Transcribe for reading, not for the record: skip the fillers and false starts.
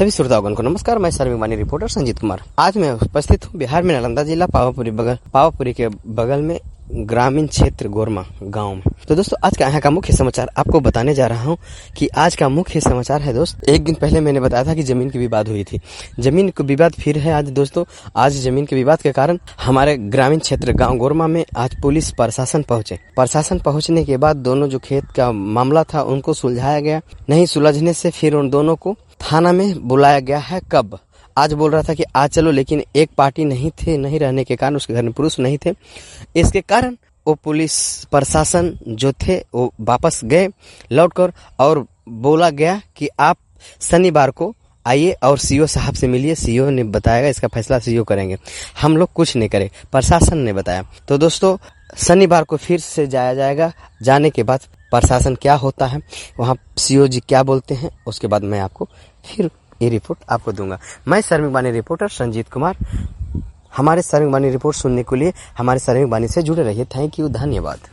सभी श्रोतागण को नमस्कार। मैं सर्विंग वाणी रिपोर्टर संजीत कुमार। आज मैं उपस्थित हूँ बिहार में नालंदा जिला पावापुरी के बगल में ग्रामीण क्षेत्र गोरमा गांव में। तो दोस्तों आज का यहाँ का मुख्य समाचार आपको बताने जा रहा हूँ कि आज का मुख्य समाचार है दोस्त, एक दिन पहले मैंने बताया था कि जमीन की विवाद हुई थी। जमीन का विवाद फिर है आज दोस्तों। आज जमीन के विवाद के कारण हमारे ग्रामीण क्षेत्र गांव गोरमा में आज पुलिस प्रशासन पहुंचे। प्रशासन पहुंचने के बाद दोनों जो खेत का मामला था उनको सुलझाया गया। नहीं सुलझने से फिर उन दोनों को थाना में बुलाया गया है। कब? आज बोल रहा था कि आज चलो, लेकिन एक पार्टी नहीं रहने के कारण उसके घर में पुरुष नहीं थे। इसके कारण वो पुलिस प्रशासन जो थे वो वापस गए लौटकर, और बोला गया कि आप शनिवार को आइए और सीओ साहब से मिलिए। सीओ ने बताएगा, इसका फैसला सीओ करेंगे, हम लोग कुछ नहीं करें, प्रशासन ने बताया। तो दोस्तों शनिवार को फिर से जाया जाएगा। जाने के बाद प्रशासन क्या होता है, वहाँ सीओ जी क्या बोलते हैं, उसके बाद मैं आपको फिर ये रिपोर्ट आपको दूंगा। मैं सर्विंग वाणी रिपोर्टर संजीत कुमार। हमारे सर्विंग वाणी रिपोर्ट सुनने के लिए हमारे सर्विंग वाणी से जुड़े रहिए। थैंक यू, धन्यवाद।